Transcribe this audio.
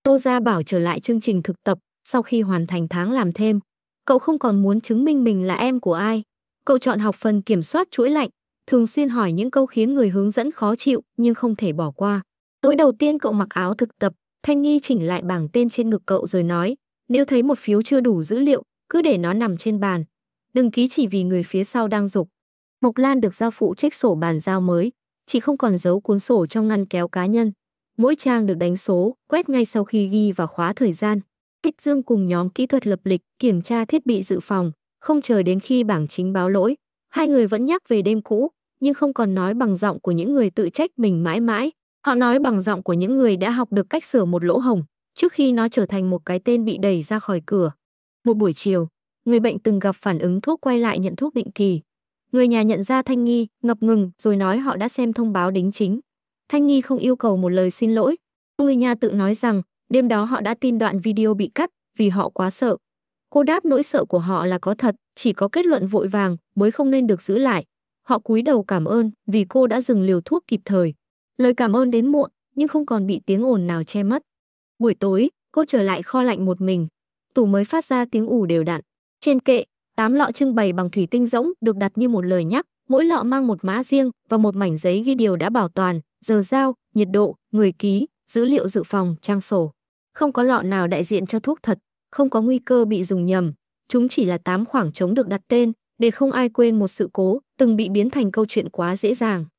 Tô Gia Bảo trở lại chương trình thực tập, sau khi hoàn thành tháng làm thêm, cậu không còn muốn chứng minh mình là em của ai. Cậu chọn học phần kiểm soát chuỗi lạnh, thường xuyên hỏi những câu khiến người hướng dẫn khó chịu nhưng không thể bỏ qua. Tối đầu tiên cậu mặc áo thực tập, Thanh Nghi chỉnh lại bảng tên trên ngực cậu rồi nói, nếu thấy một phiếu chưa đủ dữ liệu, cứ để nó nằm trên bàn. Đừng ký chỉ vì người phía sau đang giục. Mộc Lan được giao phụ trách sổ bàn giao mới, chị không còn giấu cuốn sổ trong ngăn kéo cá nhân. Mỗi trang được đánh số, quét ngay sau khi ghi vào khóa thời gian. Trích Dương cùng nhóm kỹ thuật lập lịch, kiểm tra thiết bị dự phòng, không chờ đến khi bảng chính báo lỗi. Hai người vẫn nhắc về đêm cũ, nhưng không còn nói bằng giọng của những người tự trách mình mãi mãi. Họ nói bằng giọng của những người đã học được cách sửa một lỗ hổng, trước khi nó trở thành một cái tên bị đẩy ra khỏi cửa. Một buổi chiều, người bệnh từng gặp phản ứng thuốc quay lại nhận thuốc định kỳ. Người nhà nhận ra Thanh Nghi, ngập ngừng rồi nói họ đã xem thông báo đính chính. Thanh Nghi không yêu cầu một lời xin lỗi. Người nhà tự nói rằng đêm đó họ đã tin đoạn video bị cắt vì họ quá sợ. Cô đáp nỗi sợ của họ là có thật, chỉ có kết luận vội vàng mới không nên được giữ lại. Họ cúi đầu cảm ơn vì cô đã dừng liều thuốc kịp thời. Lời cảm ơn đến muộn nhưng không còn bị tiếng ồn nào che mất. Buổi tối, cô trở lại kho lạnh một mình. Tủ mới phát ra tiếng ù đều đặn. Trên kệ, 8 lọ trưng bày bằng thủy tinh rỗng được đặt như một lời nhắc, mỗi lọ mang một mã riêng và một mảnh giấy ghi điều đã bảo toàn, giờ giao, nhiệt độ, người ký, dữ liệu dự phòng, trang sổ. Không có lọ nào đại diện cho thuốc thật, không có nguy cơ bị dùng nhầm. Chúng chỉ là 8 khoảng trống được đặt tên, để không ai quên một sự cố từng bị biến thành câu chuyện quá dễ dàng.